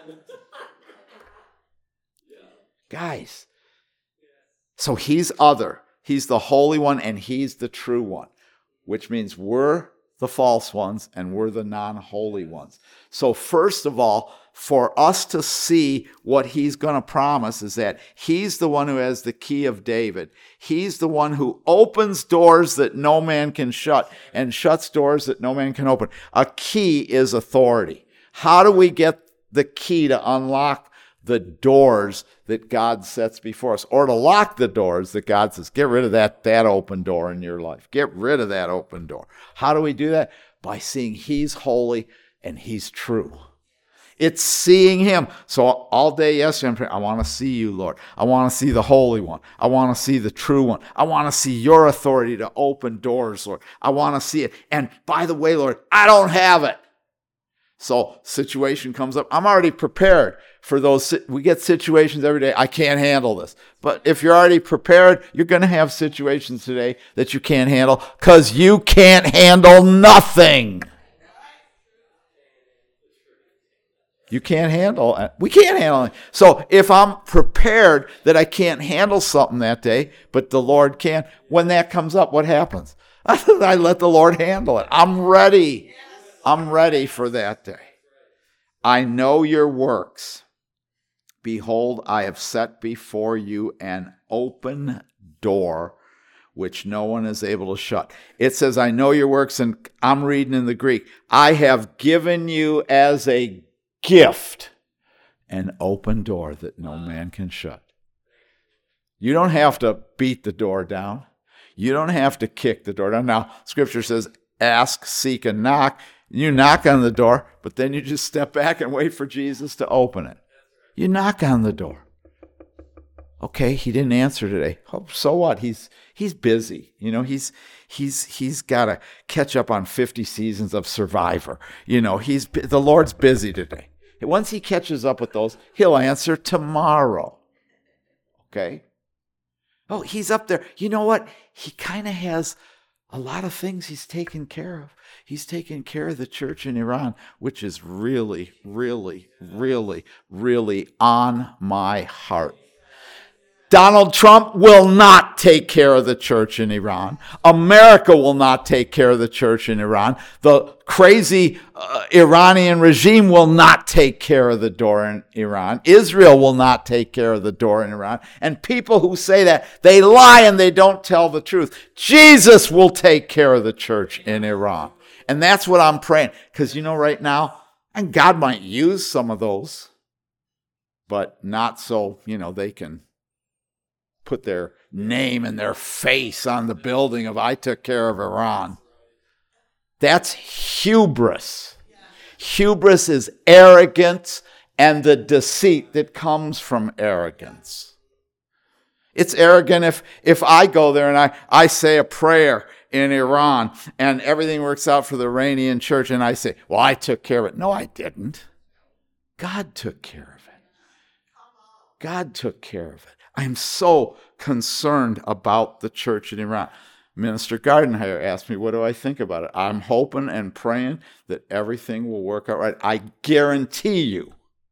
Guys, so he's other. He's the Holy One, and he's the true one, which means we're the false ones and we're the non-holy ones. So first of all, for us to see what he's going to promise is that he's the one who has the key of David. He's the one who opens doors that no man can shut and shuts doors that no man can open. A key is authority. How do we get the key to unlock the doors that God sets before us, or to lock the doors that God says, get rid of that, that open door in your life. Get rid of that open door. How do we do that? By seeing he's holy and he's true. It's seeing him. So all day yesterday, I'm praying, I want to see you, Lord. I want to see the Holy One. I want to see the true one. I want to see your authority to open doors, Lord. I want to see it. And by the way, Lord, I don't have it. So situation comes up. I'm already prepared for those. We get situations every day. I can't handle this. But if you're already prepared, you're going to have situations today that you can't handle because you can't handle nothing. You can't handle it. We can't handle it. So if I'm prepared that I can't handle something that day, but the Lord can, when that comes up, what happens? I let the Lord handle it. I'm ready. I'm ready for that day. I know your works. Behold, I have set before you an open door which no one is able to shut. It says, I know your works, and I'm reading in the Greek. I have given you as a gift an open door that no man can shut. You don't have to beat the door down. You don't have to kick the door down. Now, Scripture says, ask, seek, and knock. You knock on the door, but then you just step back and wait for Jesus to open it. You knock on the door. Okay, he didn't answer today. Oh, so what? He's he's busy. You know, he's he's he's got to catch up on fifty seasons of Survivor. You know, he's the Lord's busy today. Once he catches up with those, he'll answer tomorrow. Okay? Oh, he's up there. You know what? He kind of has a lot of things he's taken care of. He's taken care of the church in Iran, which is really, really, really, really on my heart. Donald Trump will not take care of the church in Iran. America will not take care of the church in Iran. The crazy uh, Iranian regime will not take care of the door in Iran. Israel will not take care of the door in Iran. And people who say that, they lie and they don't tell the truth. Jesus will take care of the church in Iran. And that's what I'm praying. Because, you know, right now, and God might use some of those, but not so, you know, they can put their name and their face on the building of I took care of Iran. That's hubris. Hubris is arrogance and the deceit that comes from arrogance. It's arrogant if, if I go there and I, I say a prayer in Iran and everything works out for the Iranian church and I say, well, I took care of it. No, I didn't. God took care of it. God took care of it. I'm so concerned about the church in Iran. Minister Gardenhire asked me, what do I think about it? I'm hoping and praying that everything will work out right. I guarantee you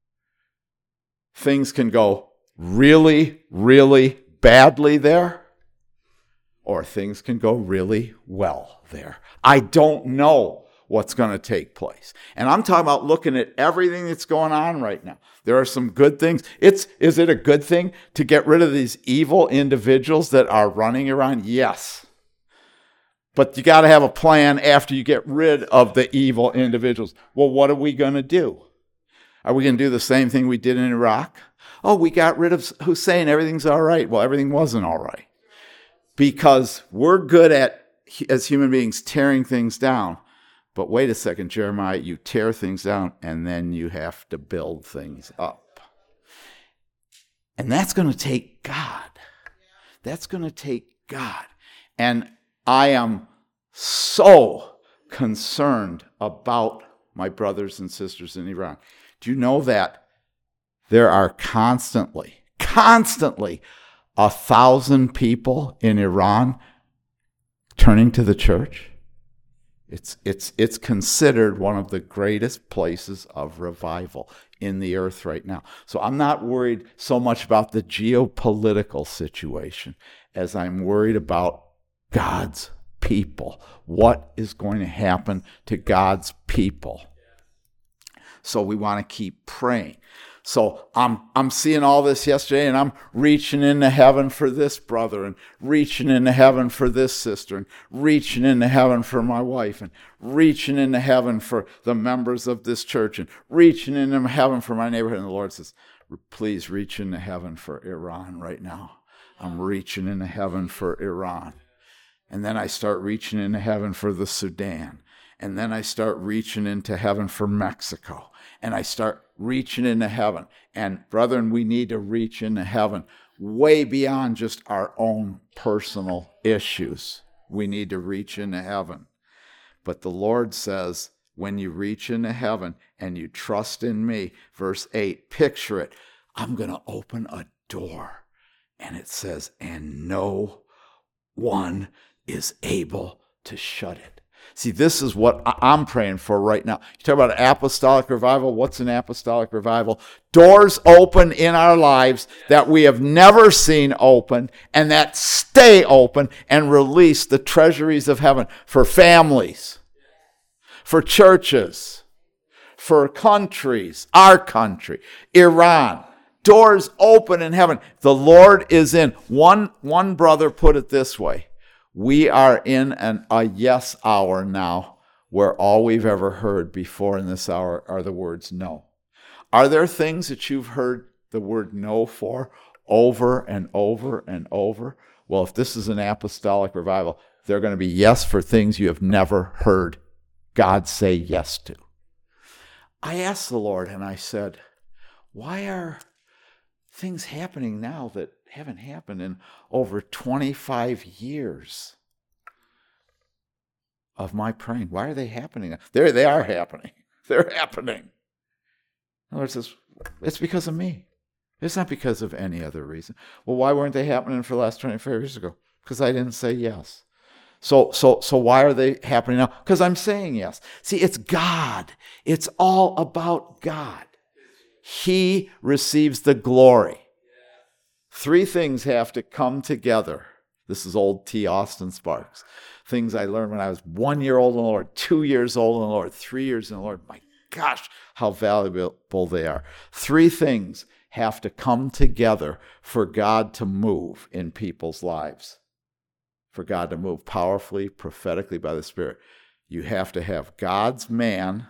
things can go really, really badly there, or things can go really well there. I don't know what's going to take place. And I'm talking about looking at everything that's going on right now. There are some good things. It's is it a good thing to get rid of these evil individuals that are running around? Yes. But you got to have a plan after you get rid of the evil individuals. Well, what are we going to do? Are we going to do the same thing we did in Iraq? Oh, we got rid of Hussein. Everything's all right. Well, everything wasn't all right. Because we're good at, as human beings, tearing things down. But wait a second, Jeremiah, you tear things down and then you have to build things up. And that's going to take God. That's going to take God. And I am so concerned about my brothers and sisters in Iran. Do you know that there are constantly, constantly a thousand people in Iran turning to the church? It's, it's, it's considered one of the greatest places of revival in the earth right now. So I'm not worried so much about the geopolitical situation as I'm worried about God's people. What is going to happen to God's people? So we want to keep praying. So I'm I'm seeing all this yesterday, and I'm reaching into heaven for this brother, and reaching into heaven for this sister, and reaching into heaven for my wife, and reaching into heaven for the members of this church, and reaching into heaven for my neighborhood. And the Lord says, please reach into heaven for Iran right now. I'm reaching into heaven for Iran. And then I start reaching into heaven for the Sudan. And then I start reaching into heaven for Mexico. And I start reaching into heaven. And brethren, we need to reach into heaven way beyond just our own personal issues. We need to reach into heaven. But the Lord says, when you reach into heaven and you trust in me, verse eight, picture it. I'm going to open a door. And it says, and no one is able to shut it. See, this is what I'm praying for right now. You talk about apostolic revival. What's an apostolic revival? Doors open in our lives that we have never seen open, and that stay open and release the treasuries of heaven for families, for churches, for countries, our country, Iran. Doors open in heaven. The Lord is in. One, one brother put it this way. We are in an, a yes hour now where all we've ever heard before in this hour are the words no. Are there things that you've heard the word no for over and over and over? Well, if this is an apostolic revival, they're going to be yes for things you have never heard God say yes to. I asked the Lord and I said, why are things happening now that haven't happened in over twenty-five years of my praying? Why are they happening? There they are happening. They're happening. The Lord says, it's because of me. It's not because of any other reason. Well, why weren't they happening for the last twenty-five years ago? Because I didn't say yes. So, so, so why are they happening now? Because I'm saying yes. See, it's God. It's all about God. He receives the glory. Three things have to come together. This is old T. Austin Sparks. Things I learned when I was one year old in the Lord, two years old in the Lord, three years in the Lord. My gosh, how valuable they are. Three things have to come together for God to move in people's lives. For God to move powerfully, prophetically by the Spirit. You have to have God's man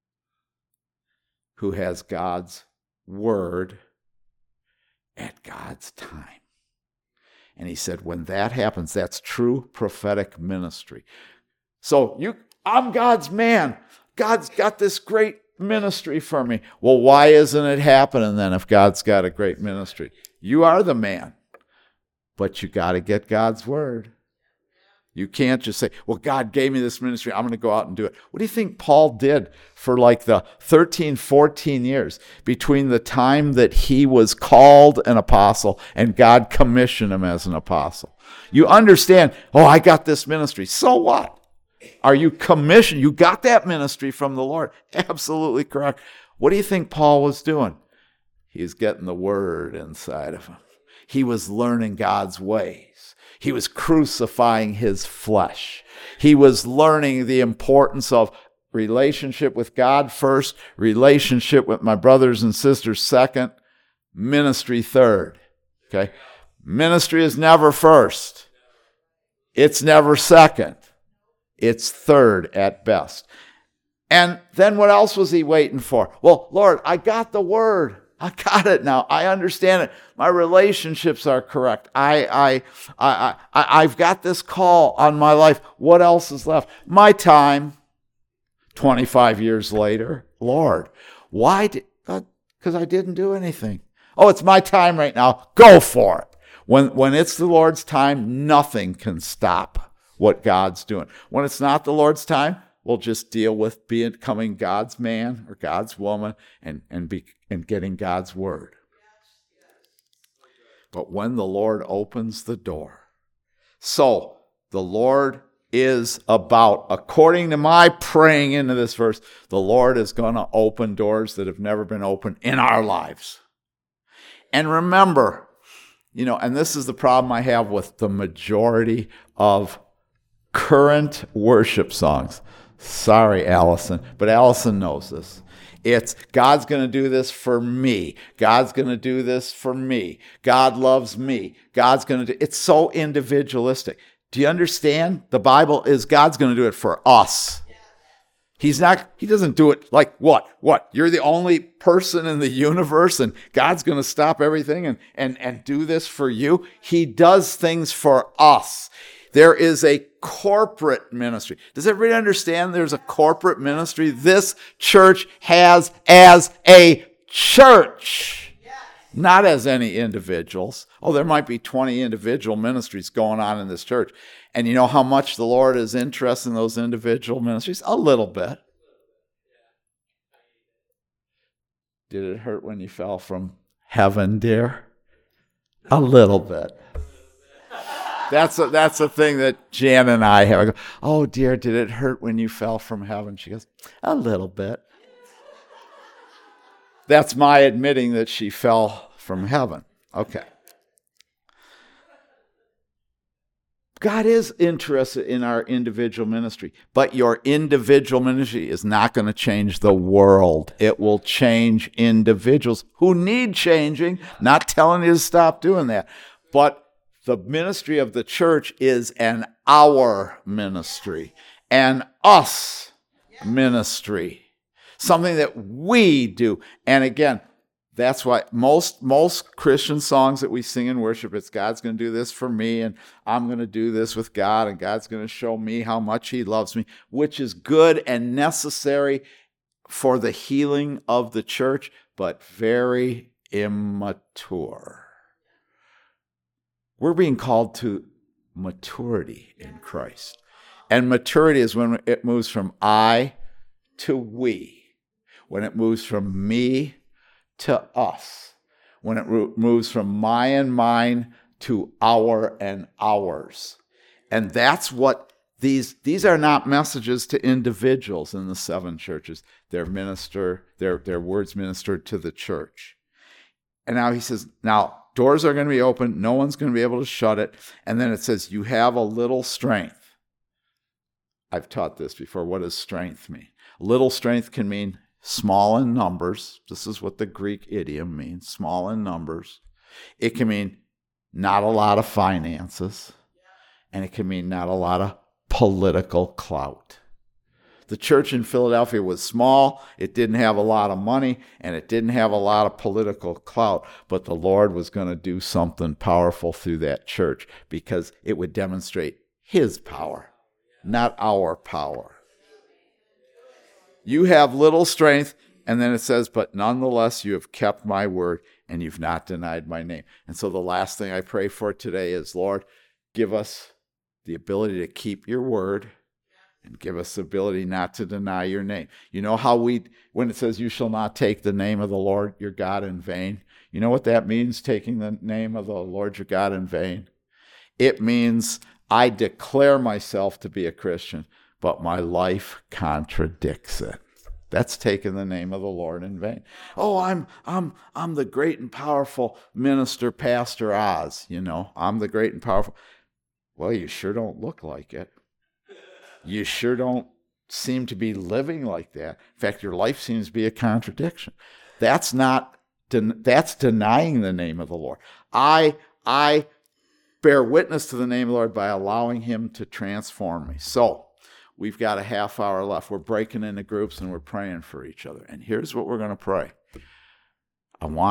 who has God's word at God's time. And he said, when that happens, that's true prophetic ministry. So you, I'm God's man. God's got this great ministry for me. Well, why isn't it happening then if God's got a great ministry? You are the man. But you got to get God's word. You can't just say, well, God gave me this ministry. I'm going to go out and do it. What do you think Paul did for like the thirteen, fourteen years between the time that he was called an apostle and God commissioned him as an apostle? You understand, oh, I got this ministry. So what? Are you commissioned? You got that ministry from the Lord. Absolutely correct. What do you think Paul was doing? He's getting the word inside of him. He was learning God's ways. He was crucifying his flesh. He was learning the importance of relationship with God first, relationship with my brothers and sisters second, ministry third. Okay? Ministry is never first. It's never second. It's third at best. And then what else was he waiting for? Well, Lord, I got the word. I got it now. I understand it. My relationships are correct. I, I, I, I, I've got this call on my life. What else is left? My time. twenty-five years later, Lord, why did, because I didn't do anything. Oh, it's my time right now. Go for it. When, when it's the Lord's time, nothing can stop what God's doing. When it's not the Lord's time, we'll just deal with becoming God's man or God's woman and, and, be, and getting God's word. But when the Lord opens the door, so the Lord is about, according to my praying into this verse, the Lord is going to open doors that have never been opened in our lives. And remember, you know, and this is the problem I have with the majority of current worship songs. Sorry, Allison, but Allison knows this. It's God's going to do this for me. God's going to do this for me. God loves me. God's going to do. It's so individualistic. Do you understand? The Bible is God's going to do it for us. He's not, he doesn't do it like what? What? You're the only person in the universe and God's going to stop everything and, and, and do this for you. He does things for us. There is a corporate ministry. Does everybody understand there's a corporate ministry this church has as a church? Not as any individuals. Oh, there might be twenty individual ministries going on in this church. And you know how much the Lord is interested in those individual ministries? A little bit. Did it hurt when you fell from heaven, dear? A little bit. That's a, that's a thing that Jan and I have. I go, oh, dear, did it hurt when you fell from heaven? She goes, a little bit. That's my admitting that she fell from heaven. Okay. God is interested in our individual ministry, but your individual ministry is not going to change the world. It will change individuals who need changing, not telling you to stop doing that. But the ministry of the church is an our ministry, an us ministry, something that we do. And again, that's why most most Christian songs that we sing in worship, it's God's going to do this for me, and I'm going to do this with God, and God's going to show me how much he loves me, which is good and necessary for the healing of the church, but very immature. We're being called to maturity in Christ. And maturity is when it moves from I to we, when it moves from me to us, when it moves from my and mine to our and ours. And that's what these, these are not messages to individuals in the seven churches. They're minister, they're, they're words ministered to the church. And now he says, now, doors are going to be open. No one's going to be able to shut it. And then it says, you have a little strength. I've taught this before. What does strength mean? Little strength can mean small in numbers. This is what the Greek idiom means, small in numbers. It can mean not a lot of finances. And it can mean not a lot of political clout. The church in Philadelphia was small, it didn't have a lot of money, and it didn't have a lot of political clout, but the Lord was going to do something powerful through that church because it would demonstrate his power, not our power. You have little strength, and then it says, but nonetheless you have kept my word, and you've not denied my name. And so the last thing I pray for today is, Lord, give us the ability to keep your word, and give us the ability not to deny your name. You know how we, when it says you shall not take the name of the Lord your God in vain, you know what that means, taking the name of the Lord your God in vain? It means I declare myself to be a Christian, but my life contradicts it. That's taking the name of the Lord in vain. Oh, I'm I'm I'm the great and powerful minister, Pastor Oz, you know. I'm the great and powerful. Well, you sure don't look like it. You sure don't seem to be living like that. In fact, your life seems to be a contradiction. That's not, that's denying the name of the Lord. I, I bear witness to the name of the Lord by allowing him to transform me. So we've got a half hour left. We're breaking into groups and we're praying for each other. And here's what we're going to pray. I want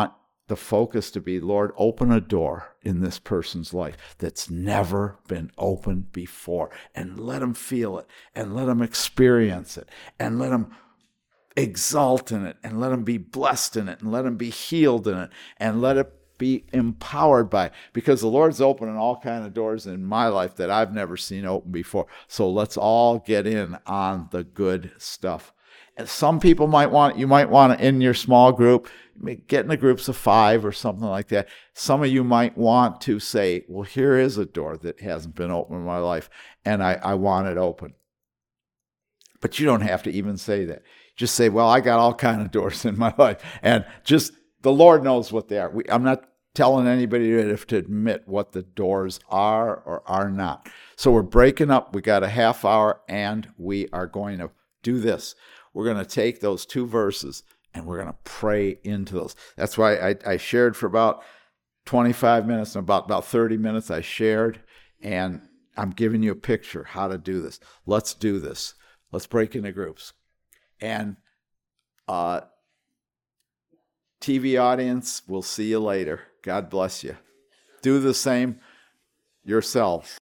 the focus to be, Lord, open a door in this person's life that's never been opened before, and let them feel it, and let them experience it, and let them exalt in it, and let them be blessed in it, and let them be healed in it, and let it be empowered by it. Because the Lord's opening all kind of doors in my life that I've never seen open before. So let's all get in on the good stuff. And some people might want, you might want to, in your small group, get in the groups of five or something like that. Some of you might want to say, well, here is a door that hasn't been open in my life, and I, I want it open. But you don't have to even say that. Just say, well, I got all kind of doors in my life, and just the Lord knows what they are. We, I'm not telling anybody to, to admit what the doors are or are not. So we're breaking up. We got a half hour, and we are going to do this. We're going to take those two verses and we're going to pray into those. That's why I, I shared for about twenty-five minutes, and about, about thirty minutes I shared, and I'm giving you a picture how to do this. Let's do this. Let's break into groups. And uh, T V audience, we'll see you later. God bless you. Do the same yourselves.